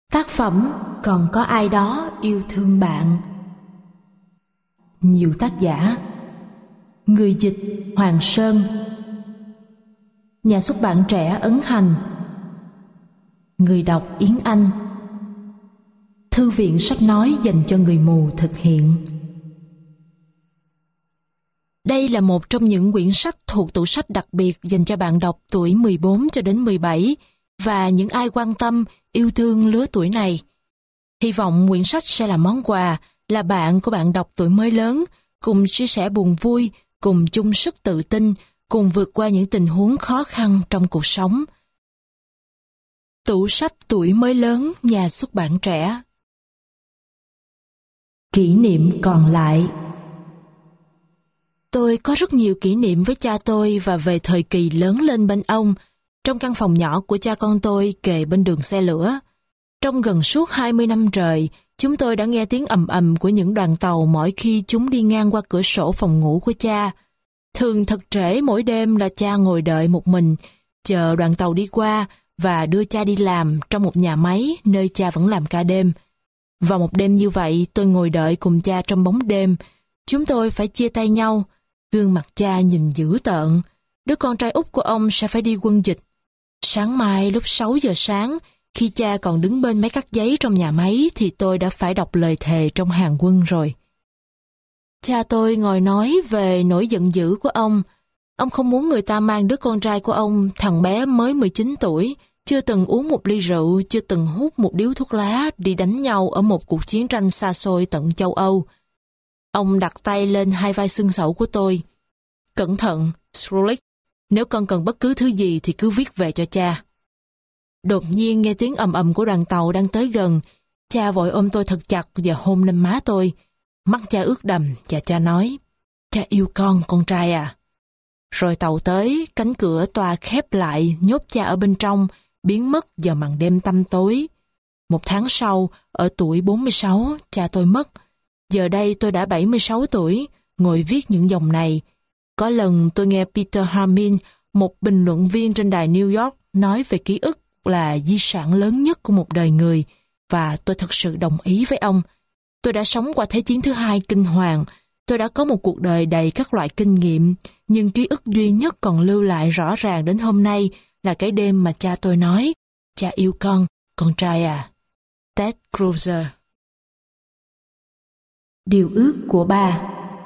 Tác phẩm Còn có ai đó yêu thương bạn. Nhiều tác giả. Người dịch Hoàng Sơn. Nhà xuất bản Trẻ Ấn Hành. Người đọc Yến Anh. Thư viện sách nói dành cho người mù thực hiện. Đây là một trong những quyển sách thuộc tủ sách đặc biệt dành cho bạn đọc tuổi 14 cho đến 17 và những ai quan tâm, yêu thương lứa tuổi này. Hy vọng quyển sách sẽ là món quà, là bạn của bạn đọc tuổi mới lớn, cùng chia sẻ buồn vui, cùng chung sức tự tin, cùng vượt qua những tình huống khó khăn trong cuộc sống. Tủ sách tuổi mới lớn, nhà xuất bản Trẻ. Kỷ niệm còn lại. Tôi có rất nhiều kỷ niệm với cha tôi và về thời kỳ lớn lên bên ông, trong căn phòng nhỏ của cha con tôi kề bên đường xe lửa. Trong gần suốt 20 năm trời, chúng tôi đã nghe tiếng ầm ầm của những đoàn tàu mỗi khi chúng đi ngang qua cửa sổ phòng ngủ của cha. Thường thật trễ mỗi đêm là cha ngồi đợi một mình, chờ đoàn tàu đi qua và đưa cha đi làm trong một nhà máy nơi cha vẫn làm ca đêm. Vào một đêm như vậy, tôi ngồi đợi cùng cha trong bóng đêm. Chúng tôi phải chia tay nhau. Gương mặt cha nhìn dữ tợn. Đứa con trai út của ông sẽ phải đi quân dịch. Sáng mai lúc 6 giờ sáng, khi cha còn đứng bên máy cắt giấy trong nhà máy thì tôi đã phải đọc lời thề trong hàng quân rồi. Cha tôi ngồi nói về nỗi giận dữ của ông. Ông không muốn người ta mang đứa con trai của ông, thằng bé mới 19 tuổi, chưa từng uống một ly rượu, chưa từng hút một điếu thuốc lá, đi đánh nhau ở một cuộc chiến tranh xa xôi tận châu Âu. Ông đặt tay lên hai vai xương sẩu của tôi. Cẩn thận, Skrullik, nếu con cần bất cứ thứ gì thì cứ viết về cho cha. Đột nhiên nghe tiếng ầm ầm của đoàn tàu đang tới gần. Cha vội ôm tôi thật chặt và hôn lên má tôi. Mắt cha ướt đầm và cha nói, cha yêu con trai à. Rồi tàu tới, cánh cửa toa khép lại, nhốt cha ở bên trong, biến mất vào màn đêm tăm tối. 1 tháng sau, ở tuổi 46, cha tôi mất. Giờ đây tôi đã 76 tuổi, ngồi viết những dòng này. Có lần tôi nghe Peter Harmin, một bình luận viên trên đài New York, nói về ký ức là di sản lớn nhất của một đời người, và tôi thật sự đồng ý với ông. Tôi đã sống qua Thế chiến thứ hai kinh hoàng, tôi đã có một cuộc đời đầy các loại kinh nghiệm, nhưng ký ức duy nhất còn lưu lại rõ ràng đến hôm nay là cái đêm mà cha tôi nói, cha yêu con trai à. Ted Cruz. Điều ước của ba.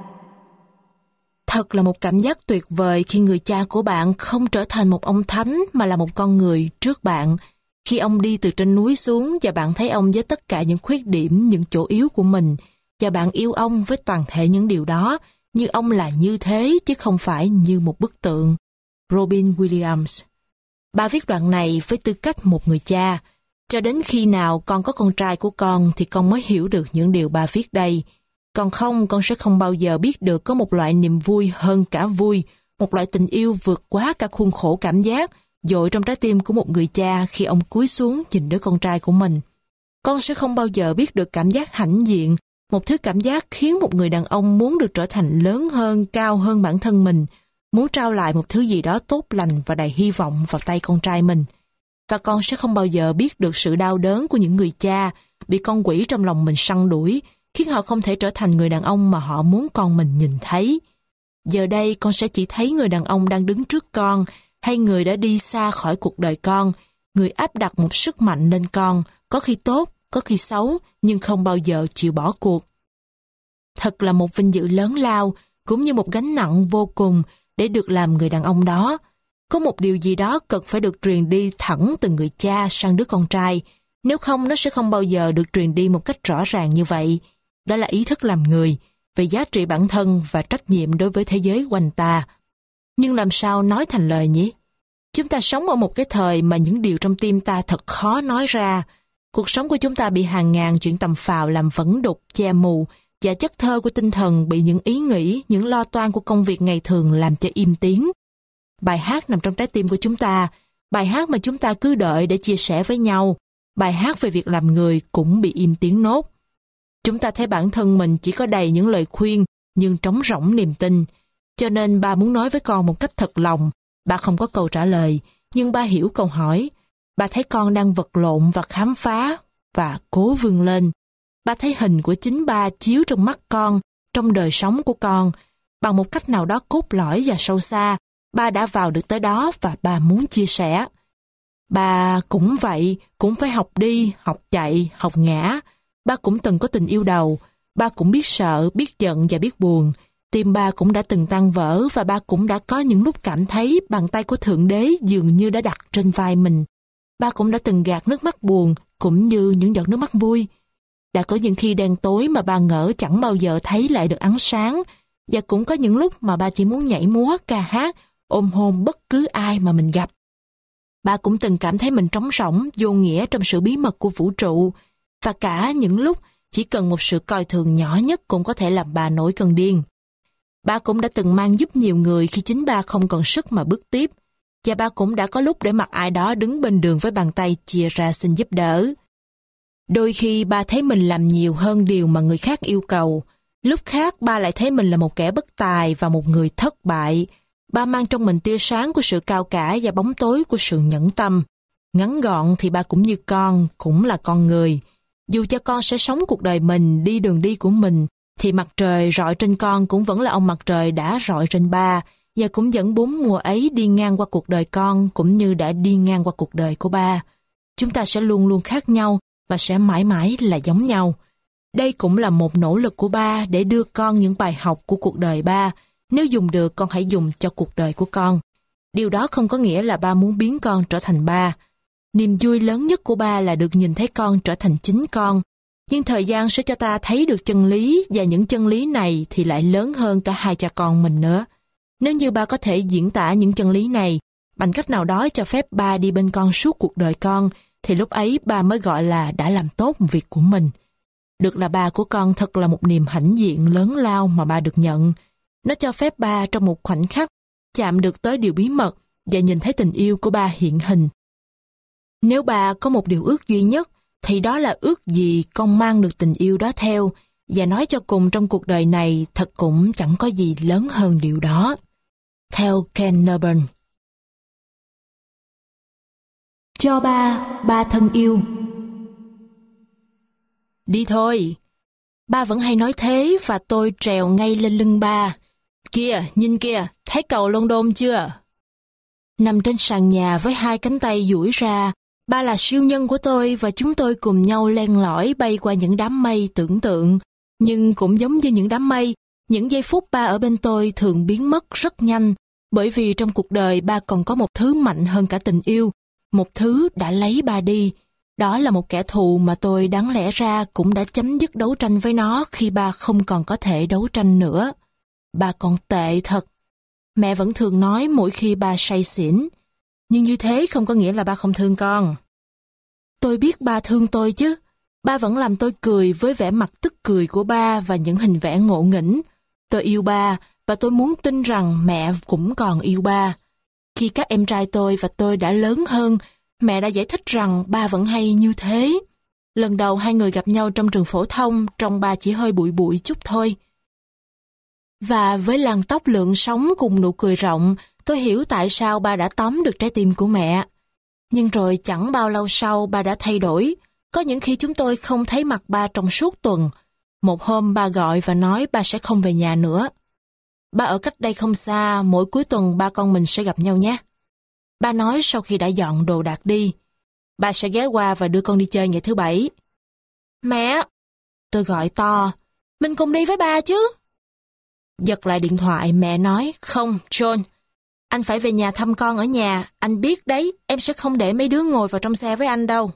Thật là một cảm giác tuyệt vời khi người cha của bạn không trở thành một ông thánh mà là một con người trước bạn. Khi ông đi từ trên núi xuống và bạn thấy ông với tất cả những khuyết điểm, những chỗ yếu của mình, và bạn yêu ông với toàn thể những điều đó, như ông là như thế chứ không phải như một bức tượng. Robin Williams. Ba viết đoạn này với tư cách một người cha. Cho đến khi nào con có con trai của con thì con mới hiểu được những điều ba viết đây. Còn không, con sẽ không bao giờ biết được có một loại niềm vui hơn cả vui, một loại tình yêu vượt quá cả khuôn khổ cảm giác, dội trong trái tim của một người cha khi ông cúi xuống nhìn đứa con trai của mình. Con sẽ không bao giờ biết được cảm giác hãnh diện, một thứ cảm giác khiến một người đàn ông muốn được trở thành lớn hơn, cao hơn bản thân mình, muốn trao lại một thứ gì đó tốt lành và đầy hy vọng vào tay con trai mình. Và con sẽ không bao giờ biết được sự đau đớn của những người cha bị con quỷ trong lòng mình săn đuổi, khiến họ không thể trở thành người đàn ông mà họ muốn con mình nhìn thấy. Giờ đây con sẽ chỉ thấy người đàn ông đang đứng trước con, hay người đã đi xa khỏi cuộc đời con, người áp đặt một sức mạnh lên con, có khi tốt, có khi xấu, nhưng không bao giờ chịu bỏ cuộc. Thật là một vinh dự lớn lao, cũng như một gánh nặng vô cùng để được làm người đàn ông đó. Có một điều gì đó cần phải được truyền đi thẳng từ người cha sang đứa con trai, nếu không nó sẽ không bao giờ được truyền đi một cách rõ ràng như vậy. Đó là ý thức làm người, về giá trị bản thân và trách nhiệm đối với thế giới quanh ta. Nhưng làm sao nói thành lời nhỉ? Chúng ta sống ở một cái thời mà những điều trong tim ta thật khó nói ra. Cuộc sống của chúng ta bị hàng ngàn chuyện tầm phào làm vẫn đục, che mù, và chất thơ của tinh thần bị những ý nghĩ, những lo toan của công việc ngày thường làm cho im tiếng. Bài hát nằm trong trái tim của chúng ta, bài hát mà chúng ta cứ đợi để chia sẻ với nhau, bài hát về việc làm người cũng bị im tiếng nốt. Chúng ta thấy bản thân mình chỉ có đầy những lời khuyên, nhưng trống rỗng niềm tin. Cho nên ba muốn nói với con một cách thật lòng. Ba không có câu trả lời, nhưng ba hiểu câu hỏi. Ba thấy con đang vật lộn và khám phá, và cố vươn lên. Ba thấy hình của chính ba chiếu trong mắt con, trong đời sống của con. Bằng một cách nào đó cốt lõi và sâu xa, ba đã vào được tới đó và ba muốn chia sẻ. Ba cũng vậy, cũng phải học đi, học chạy, học ngã. Ba cũng từng có tình yêu đầu, ba cũng biết sợ, biết giận và biết buồn. Tim ba cũng đã từng tan vỡ và ba cũng đã có những lúc cảm thấy bàn tay của Thượng Đế dường như đã đặt trên vai mình. Ba cũng đã từng gạt nước mắt buồn cũng như những giọt nước mắt vui. Đã có những khi đen tối mà ba ngỡ chẳng bao giờ thấy lại được ánh sáng, và cũng có những lúc mà ba chỉ muốn nhảy múa, ca hát, ôm hôn bất cứ ai mà mình gặp. Ba cũng từng cảm thấy mình trống rỗng, vô nghĩa trong sự bí mật của vũ trụ, và cả những lúc chỉ cần một sự coi thường nhỏ nhất cũng có thể làm ba nổi cơn điên. Ba cũng đã từng mang giúp nhiều người khi chính ba không còn sức mà bước tiếp, và ba cũng đã có lúc để mặc ai đó đứng bên đường với bàn tay chìa ra xin giúp đỡ. Đôi khi ba thấy mình làm nhiều hơn điều mà người khác yêu cầu, lúc khác ba lại thấy mình là một kẻ bất tài và một người thất bại. Ba mang trong mình tia sáng của sự cao cả và bóng tối của sự nhẫn tâm. Ngắn gọn thì ba cũng như con, cũng là con người. Dù cho con sẽ sống cuộc đời mình, đi đường đi của mình, thì mặt trời rọi trên con cũng vẫn là ông mặt trời đã rọi trên ba, và cũng dẫn 4 mùa ấy đi ngang qua cuộc đời con cũng như đã đi ngang qua cuộc đời của ba. Chúng ta sẽ luôn luôn khác nhau và sẽ mãi mãi là giống nhau. Đây cũng là một nỗ lực của ba để đưa con những bài học của cuộc đời ba. Nếu dùng được, con hãy dùng cho cuộc đời của con. Điều đó không có nghĩa là ba muốn biến con trở thành ba. Niềm vui lớn nhất của ba là được nhìn thấy con trở thành chính con. Nhưng thời gian sẽ cho ta thấy được chân lý, và những chân lý này thì lại lớn hơn cả hai cha con mình nữa. Nếu như ba có thể diễn tả những chân lý này, bằng cách nào đó cho phép ba đi bên con suốt cuộc đời con, thì lúc ấy ba mới gọi là đã làm tốt việc của mình. Được là ba của con thật là một niềm hãnh diện lớn lao mà ba được nhận. Nó cho phép ba trong một khoảnh khắc chạm được tới điều bí mật và nhìn thấy tình yêu của ba hiện hình. Nếu ba có một điều ước duy nhất, thì đó là ước gì con mang được tình yêu đó theo, và nói cho cùng trong cuộc đời này thật cũng chẳng có gì lớn hơn điều đó. Theo Ken Newburn. Cho ba thân yêu. Đi thôi. Ba vẫn hay nói thế và tôi trèo ngay lên lưng ba. Kìa, nhìn kìa, thấy cầu London chưa? Nằm trên sàn nhà với hai cánh tay duỗi ra, ba là siêu nhân của tôi và chúng tôi cùng nhau len lỏi bay qua những đám mây tưởng tượng. Nhưng cũng giống như những đám mây, những giây phút ba ở bên tôi thường biến mất rất nhanh, bởi vì trong cuộc đời ba còn có một thứ mạnh hơn cả tình yêu, một thứ đã lấy ba đi. Đó là một kẻ thù mà tôi đáng lẽ ra cũng đã chấm dứt đấu tranh với nó khi ba không còn có thể đấu tranh nữa. Ba còn tệ thật. Mẹ vẫn thường nói mỗi khi ba say xỉn. Nhưng như thế không có nghĩa là ba không thương con. Tôi biết ba thương tôi chứ. Ba vẫn làm tôi cười với vẻ mặt tức cười của ba và những hình vẽ ngộ nghĩnh. Tôi yêu ba và tôi muốn tin rằng mẹ cũng còn yêu ba. Khi các em trai tôi và tôi đã lớn hơn, mẹ đã giải thích rằng ba vẫn hay như thế. Lần đầu hai người gặp nhau trong trường phổ thông, trông ba chỉ hơi bụi bụi chút thôi. Và với làn tóc lượn sóng cùng nụ cười rộng, tôi hiểu tại sao ba đã tóm được trái tim của mẹ. Nhưng rồi chẳng bao lâu sau ba đã thay đổi. Có những khi chúng tôi không thấy mặt ba trong suốt tuần. Một hôm ba gọi và nói ba sẽ không về nhà nữa. Ba ở cách đây không xa, mỗi cuối tuần ba con mình sẽ gặp nhau nhé. Ba nói sau khi đã dọn đồ đạc đi. Ba sẽ ghé qua và đưa con đi chơi ngày thứ Bảy. Mẹ! Tôi gọi to. Mình cùng đi với ba chứ? Giật lại điện thoại, mẹ nói, không, John. Anh phải về nhà thăm con ở nhà. Anh biết đấy, em sẽ không để mấy đứa ngồi vào trong xe với anh đâu.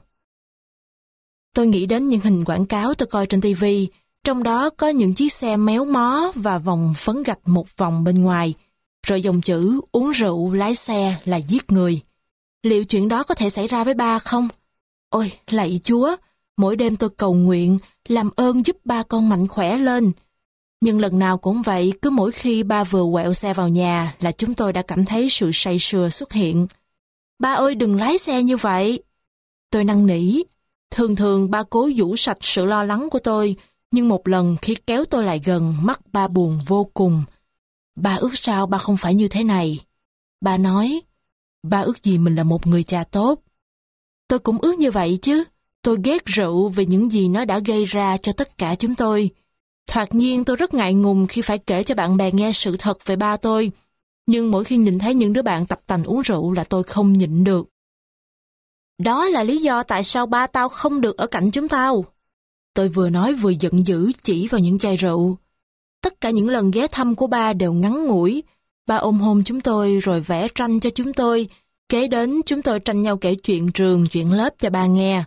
Tôi nghĩ đến những hình quảng cáo tôi coi trên TV. Trong đó có những chiếc xe méo mó và vòng phấn gạch một vòng bên ngoài. Rồi dòng chữ uống rượu lái xe là giết người. Liệu chuyện đó có thể xảy ra với ba không? Ôi, lạy Chúa, mỗi đêm tôi cầu nguyện, làm ơn giúp ba con mạnh khỏe lên. Nhưng lần nào cũng vậy, cứ mỗi khi ba vừa quẹo xe vào nhà là chúng tôi đã cảm thấy sự say sưa xuất hiện. Ba ơi, đừng lái xe như vậy. Tôi năn nỉ. Thường thường ba cố vũ sạch sự lo lắng của tôi, nhưng một lần khi kéo tôi lại gần, mắt ba buồn vô cùng. Ba ước sao ba không phải như thế này. Ba nói, ba ước gì mình là một người cha tốt. Tôi cũng ước như vậy chứ, Tôi ghét rượu vì những gì nó đã gây ra cho tất cả chúng tôi. Thoạt nhiên tôi rất ngại ngùng khi phải kể cho bạn bè nghe sự thật về ba tôi, nhưng mỗi khi nhìn thấy những đứa bạn tập tành uống rượu là tôi không nhịn được. Đó là lý do tại sao ba tao không được ở cạnh chúng tao. Tôi vừa nói vừa giận dữ chỉ vào những chai rượu. Tất cả những lần ghé thăm của ba đều ngắn ngủi. Ba ôm hôn chúng tôi rồi vẽ tranh cho chúng tôi. Kế đến chúng tôi tranh nhau kể chuyện trường, chuyện lớp cho ba nghe.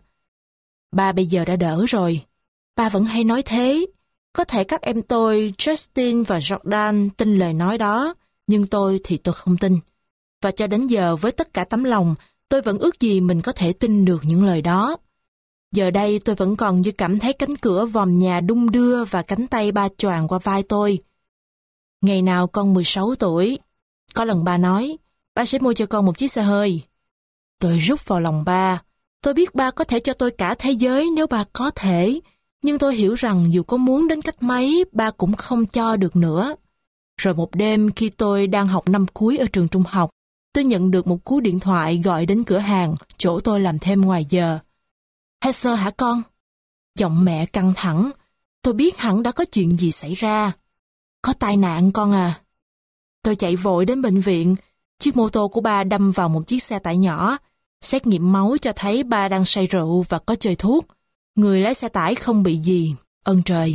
Ba bây giờ đã đỡ rồi. Ba vẫn hay nói thế. Có thể các em tôi, Justin và Jordan, tin lời nói đó, nhưng tôi thì tôi không tin. Và cho đến giờ với tất cả tấm lòng, tôi vẫn ước gì mình có thể tin được những lời đó. Giờ đây tôi vẫn còn như cảm thấy cánh cửa vòm nhà đung đưa và cánh tay ba choàng qua vai tôi. Ngày nào con 16 tuổi, có lần ba nói, ba sẽ mua cho con một chiếc xe hơi. Tôi rút vào lòng ba. Tôi biết ba có thể cho tôi cả thế giới nếu ba có thể, nhưng tôi hiểu rằng dù có muốn đến cách mấy, ba cũng không cho được nữa. Rồi một đêm khi tôi đang học năm cuối ở trường trung học, tôi nhận được một cú điện thoại gọi đến cửa hàng, chỗ tôi làm thêm ngoài giờ. Hester hả con? Giọng mẹ căng thẳng. Tôi biết hẳn đã có chuyện gì xảy ra. Có tai nạn con à? Tôi chạy vội đến bệnh viện. Chiếc mô tô của ba đâm vào một chiếc xe tải nhỏ. Xét nghiệm máu cho thấy ba đang say rượu và có chơi thuốc. Người lái xe tải không bị gì, ơn trời.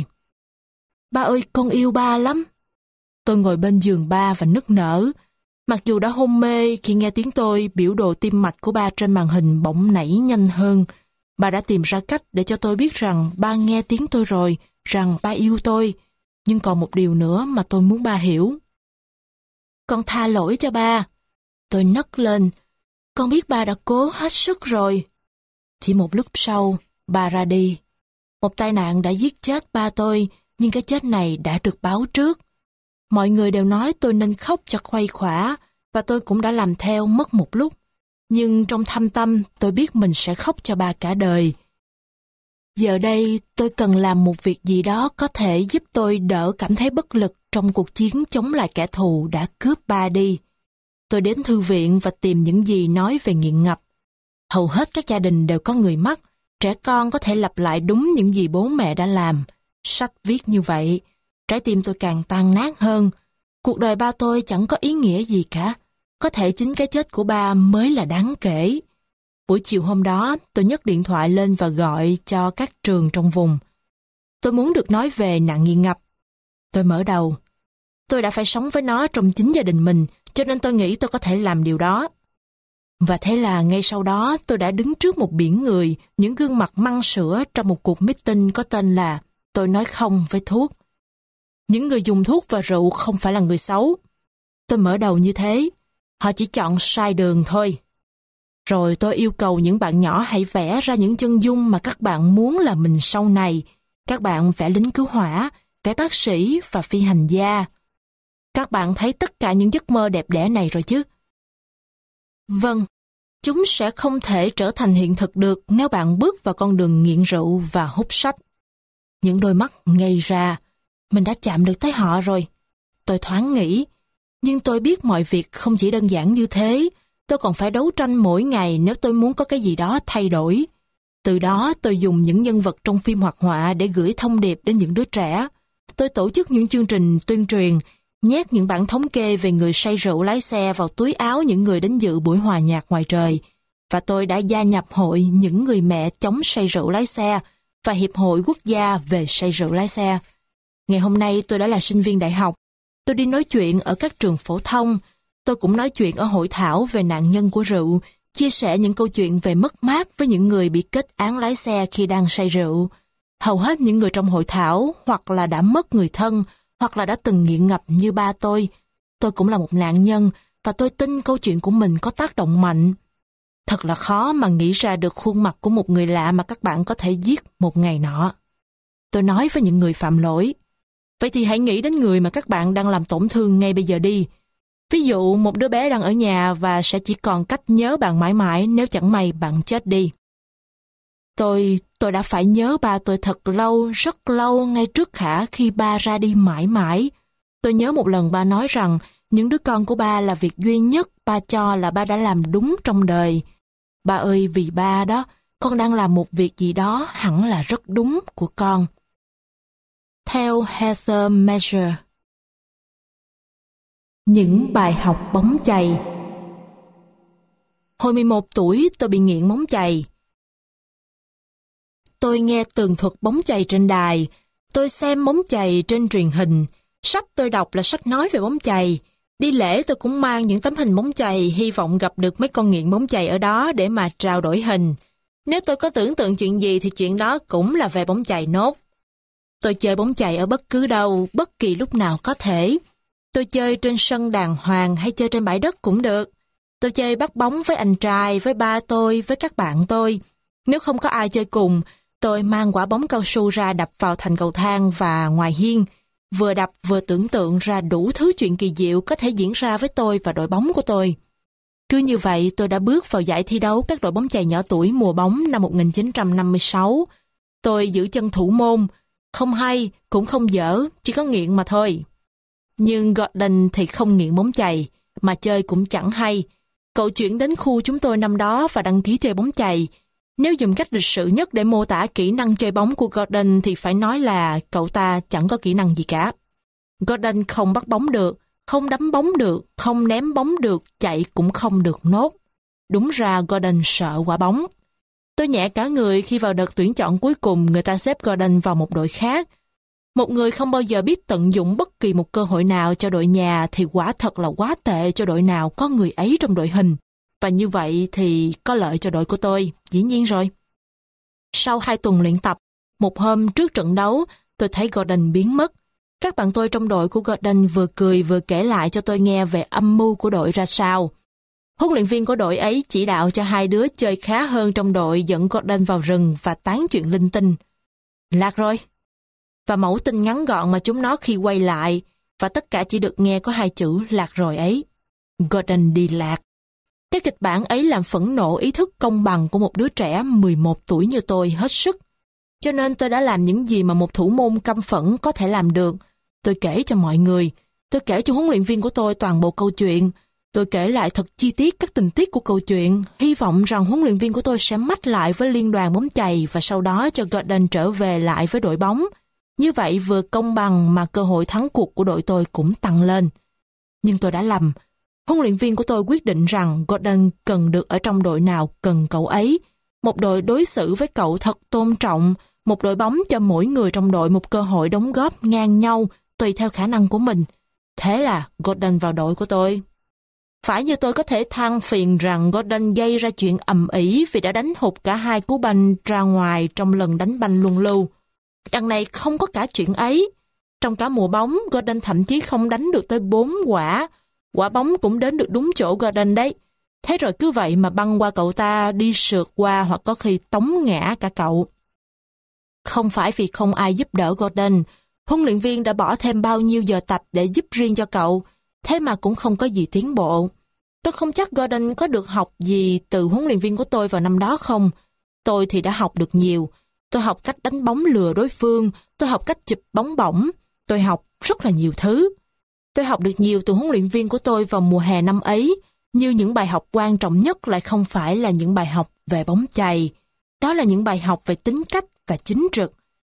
Ba ơi, con yêu ba lắm. Tôi ngồi bên giường ba và nức nở. Mặc dù đã hôn mê, khi nghe tiếng tôi, biểu đồ tim mạch của ba trên màn hình bỗng nảy nhanh hơn. Ba đã tìm ra cách để cho tôi biết rằng ba nghe tiếng tôi rồi, rằng ba yêu tôi. Nhưng còn một điều nữa mà tôi muốn ba hiểu. Con tha lỗi cho ba. Tôi nấc lên. Con biết ba đã cố hết sức rồi. Chỉ một lúc sau, ba ra đi. Một tai nạn đã giết chết ba tôi, nhưng cái chết này đã được báo trước. Mọi người đều nói tôi nên khóc cho khuây khỏa, và tôi cũng đã làm theo mất một lúc. Nhưng trong thâm tâm, tôi biết mình sẽ khóc cho ba cả đời. Giờ đây, tôi cần làm một việc gì đó có thể giúp tôi đỡ cảm thấy bất lực trong cuộc chiến chống lại kẻ thù đã cướp ba đi. Tôi đến thư viện và tìm những gì nói về nghiện ngập. Hầu hết các gia đình đều có người mắc, trẻ con có thể lặp lại đúng những gì bố mẹ đã làm. Sách viết như vậy, trái tim tôi càng tan nát hơn. Cuộc đời ba tôi chẳng có ý nghĩa gì cả. Có thể chính cái chết của ba mới là đáng kể. Buổi chiều hôm đó, tôi nhấc điện thoại lên và gọi cho các trường trong vùng. Tôi muốn được nói về nạn nghiện ngập. Tôi mở đầu. Tôi đã phải sống với nó trong chính gia đình mình, cho nên tôi nghĩ tôi có thể làm điều đó. Và thế là ngay sau đó tôi đã đứng trước một biển người, những gương mặt măng sữa trong một cuộc meeting có tên là Tôi nói không với thuốc. Những người dùng thuốc và rượu không phải là người xấu. Tôi mở đầu như thế. Họ chỉ chọn sai đường thôi. Rồi tôi yêu cầu những bạn nhỏ hãy vẽ ra những chân dung mà các bạn muốn là mình sau này. Các bạn vẽ lính cứu hỏa, vẽ bác sĩ và phi hành gia. Các bạn thấy tất cả những giấc mơ đẹp đẽ này rồi chứ? Vâng, chúng sẽ không thể trở thành hiện thực được nếu bạn bước vào con đường nghiện rượu và hút sách. Những đôi mắt ngây ra. Mình đã chạm được tới họ rồi. Tôi thoáng nghĩ. Nhưng tôi biết mọi việc không chỉ đơn giản như thế. Tôi còn phải đấu tranh mỗi ngày nếu tôi muốn có cái gì đó thay đổi. Từ đó tôi dùng những nhân vật trong phim hoạt họa để gửi thông điệp đến những đứa trẻ. Tôi tổ chức những chương trình tuyên truyền, nhét những bản thống kê về người say rượu lái xe vào túi áo những người đến dự buổi hòa nhạc ngoài trời. Và tôi đã gia nhập hội những người mẹ chống say rượu lái xe và Hiệp hội Quốc gia về say rượu lái xe. Ngày hôm nay tôi đã là sinh viên đại học. Tôi đi nói chuyện ở các trường phổ thông. Tôi cũng nói chuyện ở hội thảo về nạn nhân của rượu, chia sẻ những câu chuyện về mất mát với những người bị kết án lái xe khi đang say rượu. Hầu hết những người trong hội thảo hoặc là đã mất người thân, hoặc là đã từng nghiện ngập như ba tôi. Tôi cũng là một nạn nhân, và tôi tin câu chuyện của mình có tác động mạnh. Thật là khó mà nghĩ ra được khuôn mặt của một người lạ mà các bạn có thể giết một ngày nọ. Tôi nói với những người phạm lỗi. Vậy thì hãy nghĩ đến người mà các bạn đang làm tổn thương ngay bây giờ đi. Ví dụ một đứa bé đang ở nhà và sẽ chỉ còn cách nhớ bạn mãi mãi nếu chẳng may bạn chết đi. Tôi đã phải nhớ ba tôi thật lâu, rất lâu ngay trước khả khi ba ra đi mãi mãi. Tôi nhớ một lần ba nói rằng những đứa con của ba là việc duy nhất ba cho là ba đã làm đúng trong đời. Ba ơi, vì ba đó, con đang làm một việc gì đó hẳn là rất đúng của con. Theo Heather Measure. Những bài học bóng chày. Hồi 11 tuổi, tôi bị nghiện bóng chày. Tôi nghe tường thuật bóng chày trên đài, tôi xem bóng chày trên truyền hình, sách tôi đọc là sách nói về bóng chày. Đi lễ tôi cũng mang những tấm hình bóng chày, hy vọng gặp được mấy con nghiện bóng chày ở đó để mà trao đổi hình. Nếu tôi có tưởng tượng chuyện gì thì chuyện đó cũng là về bóng chày nốt. Tôi chơi bóng chày ở bất cứ đâu, bất kỳ lúc nào có thể. Tôi chơi trên sân đàng hoàng hay chơi trên bãi đất cũng được. Tôi chơi bắt bóng với anh trai, với ba tôi, với các bạn tôi. Nếu không có ai chơi cùng, tôi mang quả bóng cao su ra đập vào thành cầu thang và ngoài hiên. Vừa đập vừa tưởng tượng ra đủ thứ chuyện kỳ diệu có thể diễn ra với tôi và đội bóng của tôi. Cứ như vậy tôi đã bước vào giải thi đấu các đội bóng chày nhỏ tuổi mùa bóng năm 1956. Tôi giữ chân thủ môn, không hay, cũng không dở, chỉ có nghiện mà thôi. Nhưng Gordon thì không nghiện bóng chày, mà chơi cũng chẳng hay. Cậu chuyển đến khu chúng tôi năm đó và đăng ký chơi bóng chày. Nếu dùng cách lịch sự nhất để mô tả kỹ năng chơi bóng của Gordon thì phải nói là cậu ta chẳng có kỹ năng gì cả. Gordon không bắt bóng được, không đấm bóng được, không ném bóng được, chạy cũng không được nốt. Đúng ra Gordon sợ quả bóng. Tôi nhẹ cả người khi vào đợt tuyển chọn cuối cùng người ta xếp Gordon vào một đội khác. Một người không bao giờ biết tận dụng bất kỳ một cơ hội nào cho đội nhà thì quả thật là quá tệ cho đội nào có người ấy trong đội hình. Và như vậy thì có lợi cho đội của tôi, dĩ nhiên rồi. Sau 2 tuần luyện tập, một hôm trước trận đấu, tôi thấy Gordon biến mất. Các bạn tôi trong đội của Gordon vừa cười vừa kể lại cho tôi nghe về âm mưu của đội ra sao. Huấn luyện viên của đội ấy chỉ đạo cho 2 đứa chơi khá hơn trong đội dẫn Gordon vào rừng và tán chuyện linh tinh. Lạc rồi. Và mẫu tin ngắn gọn mà chúng nó khi quay lại, và tất cả chỉ được nghe có 2 chữ lạc rồi ấy. Gordon đi lạc. Cái kịch bản ấy làm phẫn nộ ý thức công bằng của một đứa trẻ 11 tuổi như tôi hết sức. Cho nên tôi đã làm những gì mà một thủ môn căm phẫn có thể làm được. Tôi kể cho mọi người. Tôi kể cho huấn luyện viên của tôi toàn bộ câu chuyện. Tôi kể lại thật chi tiết các tình tiết của câu chuyện, hy vọng rằng huấn luyện viên của tôi sẽ mách lại với liên đoàn bóng chày và sau đó cho Gordon trở về lại với đội bóng. Như vậy vừa công bằng mà cơ hội thắng cuộc của đội tôi cũng tăng lên. Nhưng tôi đã lầm. Huấn luyện viên của tôi quyết định rằng Gordon cần được ở trong đội nào cần cậu ấy. Một đội đối xử với cậu thật tôn trọng, một đội bóng cho mỗi người trong đội một cơ hội đóng góp ngang nhau tùy theo khả năng của mình. Thế là Gordon vào đội của tôi. Phải như tôi có thể than phiền rằng Gordon gây ra chuyện ầm ĩ vì đã đánh hụt cả 2 cú banh ra ngoài trong lần đánh banh luân lưu. Đằng này không có cả chuyện ấy. Trong cả mùa bóng, Gordon thậm chí không đánh được tới 4 quả. Quả bóng cũng đến được đúng chỗ Gordon đấy. Thế rồi cứ vậy mà băng qua cậu ta, đi sượt qua hoặc có khi tống ngã cả cậu. Không phải vì không ai giúp đỡ Gordon, huấn luyện viên đã bỏ thêm bao nhiêu giờ tập để giúp riêng cho cậu, thế mà cũng không có gì tiến bộ. Tôi không chắc Gordon có được học gì từ huấn luyện viên của tôi vào năm đó không. Tôi thì đã học được nhiều. Tôi học cách đánh bóng lừa đối phương, tôi học cách chụp bóng bổng, tôi học rất là nhiều thứ. Tôi học được nhiều từ huấn luyện viên của tôi vào mùa hè năm ấy, nhưng những bài học quan trọng nhất lại không phải là những bài học về bóng chày. Đó là những bài học về tính cách và chính trực.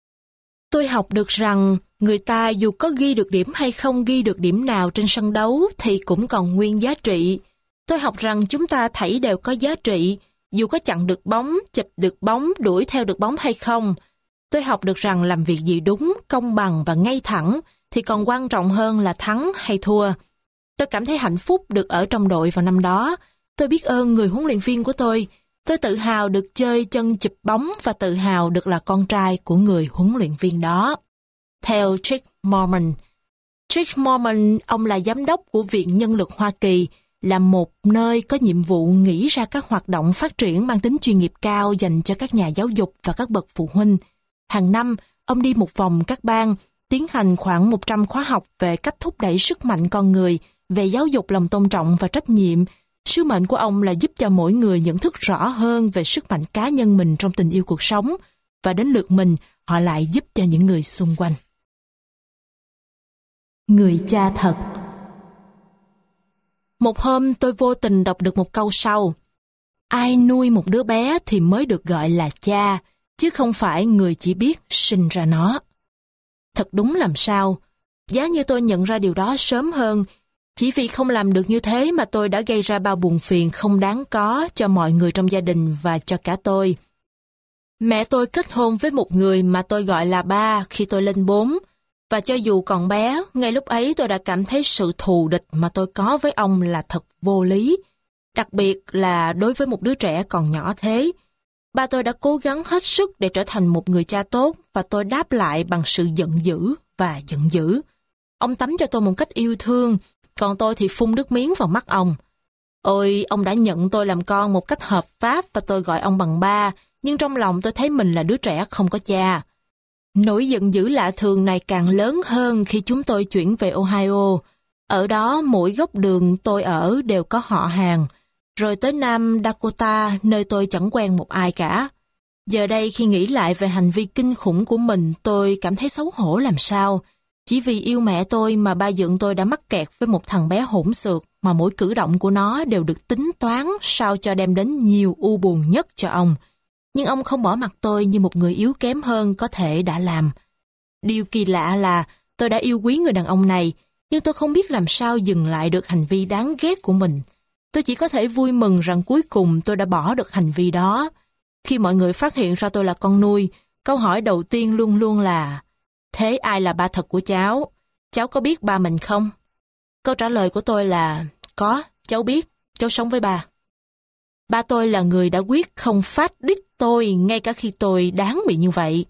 Tôi học được rằng người ta dù có ghi được điểm hay không ghi được điểm nào trên sân đấu thì cũng còn nguyên giá trị. Tôi học rằng chúng ta thảy đều có giá trị, dù có chặn được bóng, chụp được bóng, đuổi theo được bóng hay không. Tôi học được rằng làm việc gì đúng, công bằng và ngay thẳng thì còn quan trọng hơn là thắng hay thua. Tôi cảm thấy hạnh phúc được ở trong đội vào năm đó. Tôi biết ơn người huấn luyện viên của tôi. Tôi tự hào được chơi chân chụp bóng và tự hào được là con trai của người huấn luyện viên đó. Theo Trick Mormon. Trick Mormon, ông là giám đốc của Viện Nhân lực Hoa Kỳ, là một nơi có nhiệm vụ nghĩ ra các hoạt động phát triển mang tính chuyên nghiệp cao dành cho các nhà giáo dục và các bậc phụ huynh. Hàng năm, ông đi một vòng các bang, tiến hành khoảng 100 khóa học về cách thúc đẩy sức mạnh con người, về giáo dục lòng tôn trọng và trách nhiệm. Sứ mệnh của ông là giúp cho mỗi người nhận thức rõ hơn về sức mạnh cá nhân mình trong tình yêu cuộc sống, và đến lượt mình, họ lại giúp cho những người xung quanh. Người cha thật. Một hôm tôi vô tình đọc được một câu sau: Ai nuôi một đứa bé thì mới được gọi là cha, chứ không phải người chỉ biết sinh ra nó. Thật đúng làm sao, giá như tôi nhận ra điều đó sớm hơn, chỉ vì không làm được như thế mà tôi đã gây ra bao buồn phiền không đáng có cho mọi người trong gia đình và cho cả tôi. Mẹ tôi kết hôn với một người mà tôi gọi là ba khi tôi lên 4, và cho dù còn bé, ngay lúc ấy tôi đã cảm thấy sự thù địch mà tôi có với ông là thật vô lý, đặc biệt là đối với một đứa trẻ còn nhỏ thế. Ba tôi đã cố gắng hết sức để trở thành một người cha tốt, và tôi đáp lại bằng sự giận dữ và giận dữ. Ông tắm cho tôi một cách yêu thương, còn tôi thì phun nước miếng vào mắt ông. Ôi, ông đã nhận tôi làm con một cách hợp pháp và tôi gọi ông bằng ba, nhưng trong lòng tôi thấy mình là đứa trẻ không có cha. Nỗi giận dữ lạ thường này càng lớn hơn khi chúng tôi chuyển về Ohio. Ở đó mỗi góc đường tôi ở đều có họ hàng, rồi tới Nam Dakota nơi tôi chẳng quen một ai cả. Giờ đây khi nghĩ lại về hành vi kinh khủng của mình, tôi cảm thấy xấu hổ làm sao. Chỉ vì yêu mẹ tôi mà ba dượng tôi đã mắc kẹt với một thằng bé hỗn xược mà mỗi cử động của nó đều được tính toán sao cho đem đến nhiều u buồn nhất cho ông. Nhưng ông không bỏ mặc tôi như một người yếu kém hơn có thể đã làm. Điều kỳ lạ là tôi đã yêu quý người đàn ông này, nhưng tôi không biết làm sao dừng lại được hành vi đáng ghét của mình. Tôi chỉ có thể vui mừng rằng cuối cùng tôi đã bỏ được hành vi đó. Khi mọi người phát hiện ra tôi là con nuôi, câu hỏi đầu tiên luôn luôn là: thế ai là ba thật của cháu? Cháu có biết ba mình không? Câu trả lời của tôi là: có, cháu biết, cháu sống với ba. Ba tôi là người đã quyết không phát đít tôi ngay cả khi tôi đáng bị như vậy.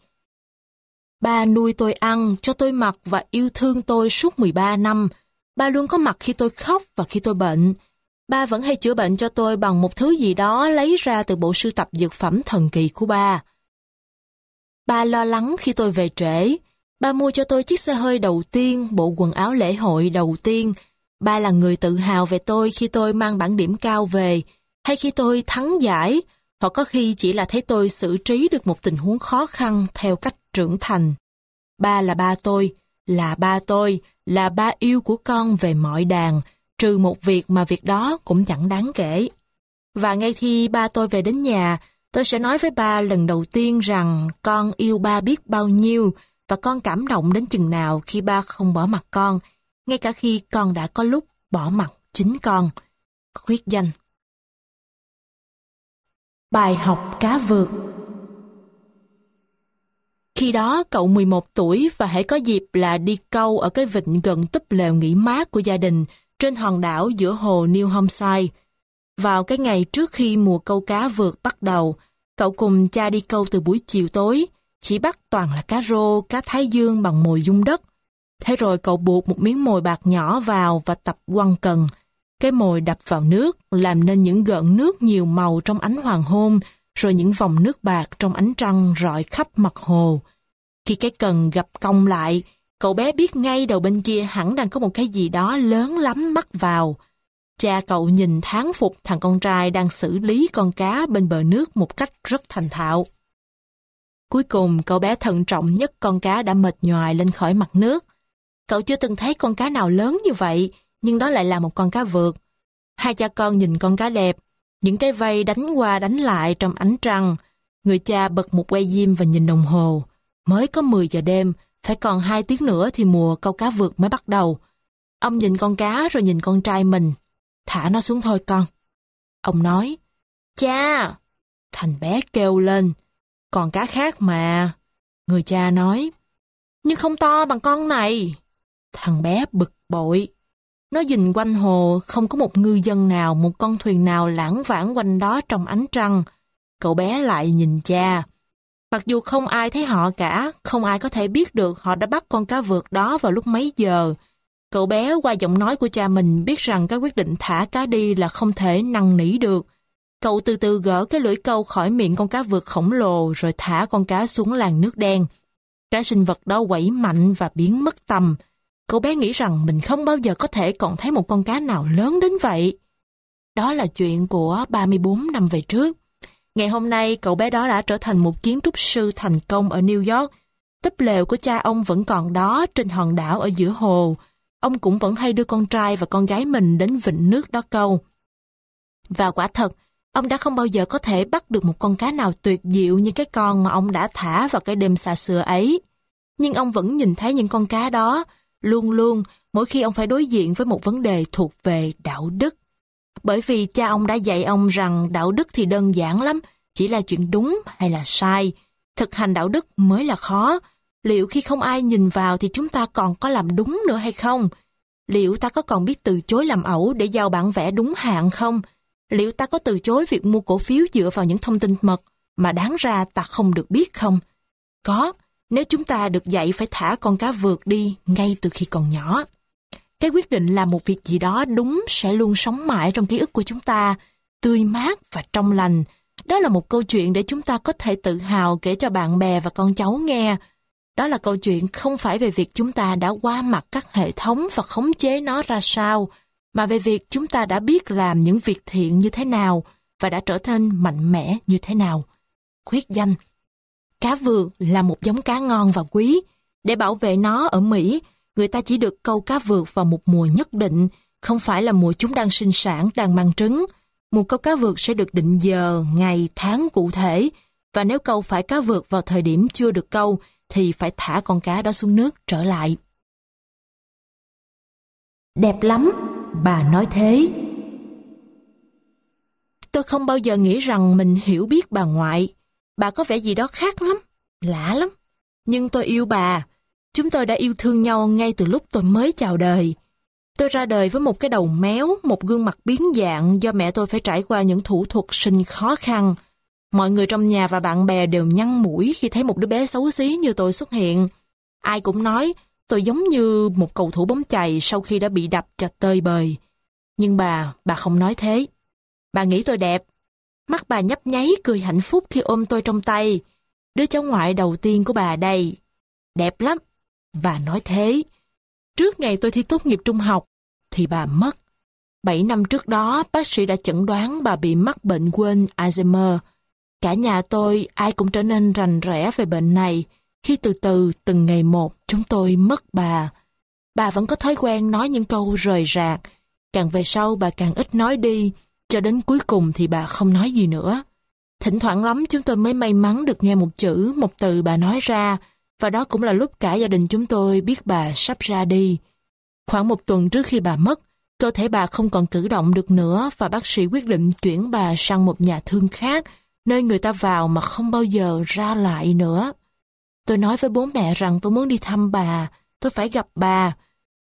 Ba nuôi tôi ăn, cho tôi mặc và yêu thương tôi suốt 13 năm. Ba luôn có mặt khi tôi khóc và khi tôi bệnh. Ba vẫn hay chữa bệnh cho tôi bằng một thứ gì đó lấy ra từ bộ sưu tập dược phẩm thần kỳ của ba. Ba lo lắng khi tôi về trễ. Ba mua cho tôi chiếc xe hơi đầu tiên, bộ quần áo lễ hội đầu tiên. Ba là người tự hào về tôi khi tôi mang bảng điểm cao về, hay khi tôi thắng giải, hoặc có khi chỉ là thấy tôi xử trí được một tình huống khó khăn theo cách trưởng thành. Ba là ba tôi, là ba tôi, là ba yêu của con về mọi đàn, trừ một việc mà việc đó cũng chẳng đáng kể. Và ngay khi ba tôi về đến nhà, tôi sẽ nói với ba lần đầu tiên rằng con yêu ba biết bao nhiêu và con cảm động đến chừng nào khi ba không bỏ mặc con, ngay cả khi con đã có lúc bỏ mặc chính con. Khuyết danh. Bài học cá vượt. Khi đó cậu 11 tuổi và hễ có dịp là đi câu ở cái vịnh gần túp lều nghỉ mát của gia đình trên hòn đảo giữa hồ New Hampshire. Vào cái ngày trước khi mùa câu cá vượt bắt đầu, cậu cùng cha đi câu từ buổi chiều tối, chỉ bắt toàn là cá rô, cá thái dương bằng mồi dung đất. Thế rồi cậu buộc một miếng mồi bạc nhỏ vào và tập quăng cần. Cái mồi đập vào nước, làm nên những gợn nước nhiều màu trong ánh hoàng hôn, rồi những vòng nước bạc trong ánh trăng rọi khắp mặt hồ. Khi cái cần gặp cong lại, cậu bé biết ngay đầu bên kia hẳn đang có một cái gì đó lớn lắm mắc vào. Cha cậu nhìn thán phục thằng con trai đang xử lý con cá bên bờ nước một cách rất thành thạo. Cuối cùng cậu bé thận trọng nhấc con cá đã mệt nhoài lên khỏi mặt nước. Cậu chưa từng thấy con cá nào lớn như vậy, nhưng đó lại là một con cá vượt. Hai cha con nhìn con cá đẹp, những cái vây đánh qua đánh lại trong ánh trăng. Người cha bật một que diêm và nhìn đồng hồ. Mới có 10 giờ đêm, phải còn 2 tiếng nữa thì mùa câu cá vượt mới bắt đầu. Ông nhìn con cá rồi nhìn con trai mình. Thả nó xuống thôi con. Ông nói, cha! Thằng bé kêu lên, còn cá khác mà. Người cha nói, nhưng không to bằng con này. Thằng bé bực bội. Nó nhìn quanh hồ, không có một ngư dân nào, một con thuyền nào lảng vảng quanh đó trong ánh trăng. Cậu bé lại nhìn cha. Mặc dù không ai thấy họ cả, không ai có thể biết được họ đã bắt con cá vượt đó vào lúc mấy giờ. Cậu bé qua giọng nói của cha mình biết rằng cái quyết định thả cá đi là không thể năn nỉ được. Cậu từ từ gỡ cái lưỡi câu khỏi miệng con cá vượt khổng lồ rồi thả con cá xuống làn nước đen. Cái sinh vật đó quẩy mạnh và biến mất tầm. Cậu bé nghĩ rằng mình không bao giờ có thể còn thấy một con cá nào lớn đến vậy. Đó là chuyện của 34 năm về trước. Ngày hôm nay, cậu bé đó đã trở thành một kiến trúc sư thành công ở New York. Túp lều của cha ông vẫn còn đó trên hòn đảo ở giữa hồ. Ông cũng vẫn hay đưa con trai và con gái mình đến vịnh nước đó câu. Và quả thật, Ông đã không bao giờ có thể bắt được một con cá nào tuyệt diệu như cái con mà ông đã thả vào cái đêm xa xưa ấy. Nhưng ông vẫn nhìn thấy những con cá đó, luôn luôn mỗi khi ông phải đối diện với một vấn đề thuộc về đạo đức. Bởi vì cha ông đã dạy ông rằng đạo đức thì đơn giản lắm, chỉ là chuyện đúng hay là sai. Thực hành đạo đức mới là khó. Liệu khi không ai nhìn vào thì chúng ta còn có làm đúng nữa hay không? Liệu ta có còn biết từ chối làm ẩu để giao bản vẽ đúng hạn không? Liệu ta có từ chối việc mua cổ phiếu dựa vào những thông tin mật mà đáng ra ta không được biết không? Có, nếu chúng ta được dạy phải thả con cá vượt đi ngay từ khi còn nhỏ. Cái quyết định làm một việc gì đó đúng sẽ luôn sống mãi trong ký ức của chúng ta, tươi mát và trong lành. Đó là một câu chuyện để chúng ta có thể tự hào kể cho bạn bè và con cháu nghe. Đó là câu chuyện không phải về việc chúng ta đã qua mặt các hệ thống và khống chế nó ra sao, mà về việc chúng ta đã biết làm những việc thiện như thế nào và đã trở nên mạnh mẽ như thế nào. Khuyết danh. Cá vượt là một giống cá ngon và quý. Để bảo vệ nó ở Mỹ, người ta chỉ được câu cá vượt vào một mùa nhất định, không phải là mùa chúng đang sinh sản, đang mang trứng. Mùa câu cá vượt sẽ được định giờ, ngày, tháng cụ thể, và nếu câu phải cá vượt vào thời điểm chưa được câu, thì phải thả con cá đó xuống nước trở lại. Đẹp lắm, bà nói thế. Tôi không bao giờ nghĩ rằng mình hiểu biết bà ngoại. Bà có vẻ gì đó khác lắm, lạ lắm. Nhưng tôi yêu bà. Chúng tôi đã yêu thương nhau ngay từ lúc tôi mới chào đời. Tôi ra đời với một cái đầu méo, một gương mặt biến dạng do mẹ tôi phải trải qua những thủ thuật sinh khó khăn. Mọi người trong nhà và bạn bè đều nhăn mũi khi thấy một đứa bé xấu xí như tôi xuất hiện. Ai cũng nói tôi giống như một cầu thủ bóng chày sau khi đã bị đập cho tơi bời. Nhưng bà không nói thế. Bà nghĩ tôi đẹp. Mắt bà nhấp nháy cười hạnh phúc khi ôm tôi trong tay. Đứa cháu ngoại đầu tiên của bà đây. Đẹp lắm. Bà nói thế. Trước ngày tôi thi tốt nghiệp trung học, thì bà mất. 7 năm trước đó, bác sĩ đã chẩn đoán bà bị mắc bệnh quên Alzheimer. Cả nhà tôi, ai cũng trở nên rành rẽ về bệnh này, khi từ từ, từng ngày một, chúng tôi mất bà. Bà vẫn có thói quen nói những câu rời rạc. Càng về sau, bà càng ít nói đi, cho đến cuối cùng thì bà không nói gì nữa. Thỉnh thoảng lắm chúng tôi mới may mắn được nghe một chữ, một từ bà nói ra, và đó cũng là lúc cả gia đình chúng tôi biết bà sắp ra đi. Khoảng 1 tuần trước khi bà mất, cơ thể bà không còn cử động được nữa và bác sĩ quyết định chuyển bà sang một nhà thương khác, nơi người ta vào mà không bao giờ ra lại nữa. Tôi nói với bố mẹ rằng tôi muốn đi thăm bà, tôi phải gặp bà.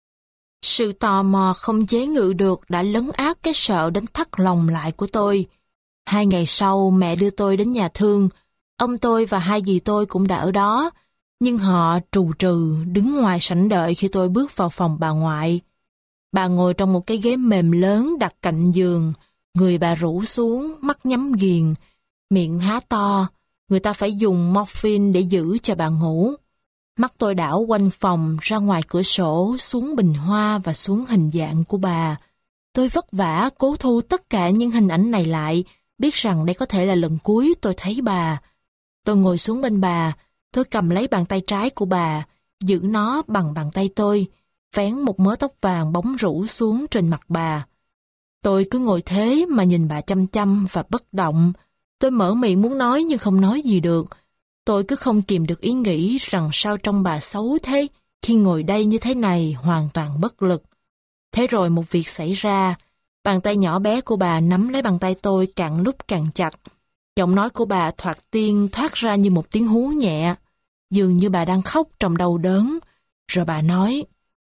Sự tò mò không chế ngự được đã lấn át cái sợ đến thắt lòng lại của tôi. 2 ngày sau, mẹ đưa tôi đến nhà thương. Ông tôi và 2 dì tôi cũng đã ở đó, nhưng họ trù trừ đứng ngoài sảnh đợi khi tôi bước vào phòng bà ngoại. Bà ngồi trong một cái ghế mềm lớn đặt cạnh giường, người bà rũ xuống, mắt nhắm nghiền, miệng há to. Người ta phải dùng morphine để giữ cho bà ngủ. Mắt tôi đảo quanh phòng, ra ngoài cửa sổ, xuống bình hoa và xuống hình dạng của bà. Tôi vất vả cố thu tất cả những hình ảnh này lại, biết rằng đây có thể là lần cuối tôi thấy bà. Tôi ngồi xuống bên bà, tôi cầm lấy bàn tay trái của bà, giữ nó bằng bàn tay tôi, vén một mớ tóc vàng bóng rủ xuống trên mặt bà. Tôi cứ ngồi thế mà nhìn bà chăm chăm và bất động. Tôi mở miệng muốn nói nhưng không nói gì được. Tôi cứ không kìm được ý nghĩ rằng sao trông bà xấu thế khi ngồi đây như thế này, hoàn toàn bất lực. Thế rồi một việc xảy ra. Bàn tay nhỏ bé của bà nắm lấy bàn tay tôi càng lúc càng chặt. Giọng nói của bà thoạt tiên thoát ra như một tiếng hú nhẹ, dường như bà đang khóc trong đau đớn. Rồi bà nói,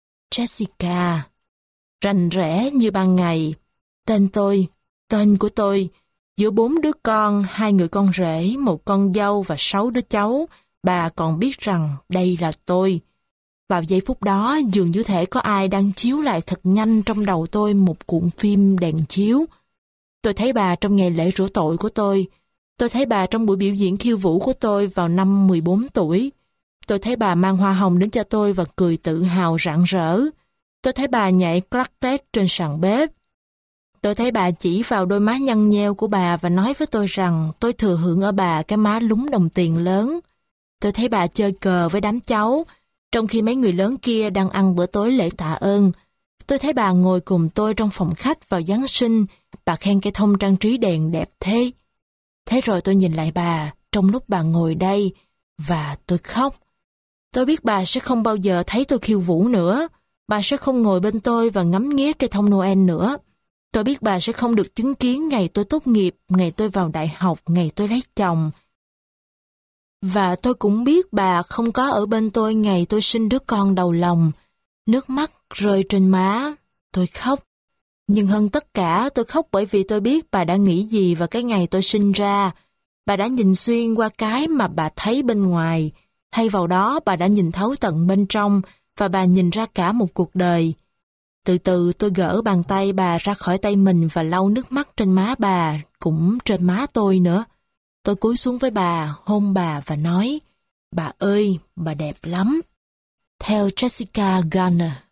Jessica, rành rẽ như ban ngày. Tên tôi, tên của tôi, giữa 4 đứa con, 2 người con rể, 1 con dâu và 6 đứa cháu, bà còn biết rằng đây là tôi. Vào giây phút đó, dường như thể có ai đang chiếu lại thật nhanh trong đầu tôi một cuộn phim đèn chiếu. Tôi thấy bà trong ngày lễ rửa tội của tôi. Tôi thấy bà trong buổi biểu diễn khiêu vũ của tôi vào năm 14 tuổi. Tôi thấy bà mang hoa hồng đến cho tôi và cười tự hào rạng rỡ. Tôi thấy bà nhảy claquette trên sàn bếp. Tôi thấy bà chỉ vào đôi má nhăn nheo của bà và nói với tôi rằng tôi thừa hưởng ở bà cái má lúng đồng tiền lớn. Tôi thấy bà chơi cờ với đám cháu, trong khi mấy người lớn kia đang ăn bữa tối lễ tạ ơn. Tôi thấy bà ngồi cùng tôi trong phòng khách vào Giáng sinh. bà khen cây thông trang trí đèn đẹp thế. Thế rồi tôi nhìn lại bà trong lúc bà ngồi đây, và tôi khóc. Tôi biết bà sẽ không bao giờ thấy tôi khiêu vũ nữa. Bà sẽ không ngồi bên tôi và ngắm nghía cây thông Noel nữa. Tôi biết bà sẽ không được chứng kiến ngày tôi tốt nghiệp, ngày tôi vào đại học, ngày tôi lấy chồng. Và tôi cũng biết bà không có ở bên tôi ngày tôi sinh đứa con đầu lòng. Nước mắt rơi trên má, tôi khóc. Nhưng hơn tất cả, tôi khóc bởi vì tôi biết bà đã nghĩ gì vào cái ngày tôi sinh ra. Bà đã nhìn xuyên qua cái mà bà thấy bên ngoài. Thay vào đó, bà đã nhìn thấu tận bên trong, và bà nhìn ra cả một cuộc đời. Từ từ tôi gỡ bàn tay bà ra khỏi tay mình và lau nước mắt trên má bà, cũng trên má tôi nữa. Tôi cúi xuống với bà, hôn bà và nói, bà ơi, bà đẹp lắm. Theo Jessica Garner.